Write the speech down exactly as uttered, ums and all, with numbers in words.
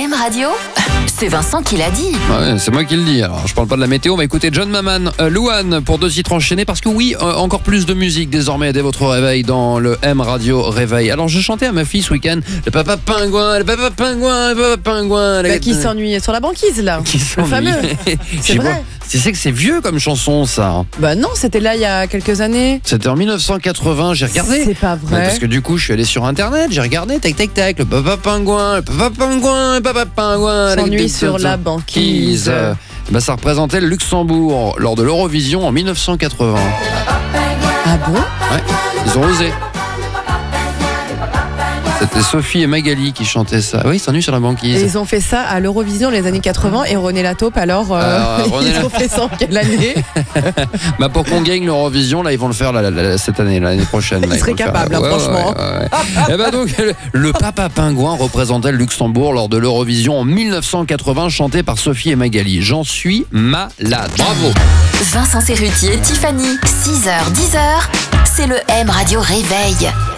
M Radio, c'est Vincent qui l'a dit. Ouais, c'est moi qui le dis. Alors, je parle pas de la météo, on va écouter John Maman, euh, Louane pour deux titres enchaînés parce que oui, euh, encore plus de musique désormais dès votre réveil dans le M Radio Réveil. Alors, je chantais à ma fille ce week-end le papa pingouin, le papa pingouin, le papa pingouin. Bah, qui s'ennuyait sur la banquise là. Qui le fameux. C'est vrai. Tu sais que c'est vieux comme chanson ça. Bah non, c'était là il y a quelques années. C'était en dix-neuf cent quatre-vingts, j'ai regardé. C'est pas vrai. Ouais, parce que du coup, je suis allé sur internet, j'ai regardé, tac tac tac, le papa pingouin, le papa pingouin, le papa pingouin. S'ennuie sur la banquise. Euh, bah, ça représentait le Luxembourg lors de l'Eurovision en dix-neuf cent quatre-vingts. Ah bon? Ouais, ils ont osé. C'était Sophie et Magali qui chantaient ça. Oui, ils s'ennuient sur la banquise. Et ils ont fait ça à l'Eurovision les années quatre-vingts et René Lataupe alors, euh, alors René ils La... ont fait ça en quelle année? Bah pour qu'on gagne l'Eurovision, là ils vont le faire là, là, là, cette année, l'année prochaine. Ils seraient capables, hein, ouais, franchement. Ouais, ouais, ouais. Et bah donc le, le papa pingouin représentait le Luxembourg lors de l'Eurovision en dix-neuf cent quatre-vingts, chanté par Sophie et Magali. J'en suis malade. Bravo. Vincent Serrutier, Tiffany, six heures dix heures, c'est le M Radio Réveil.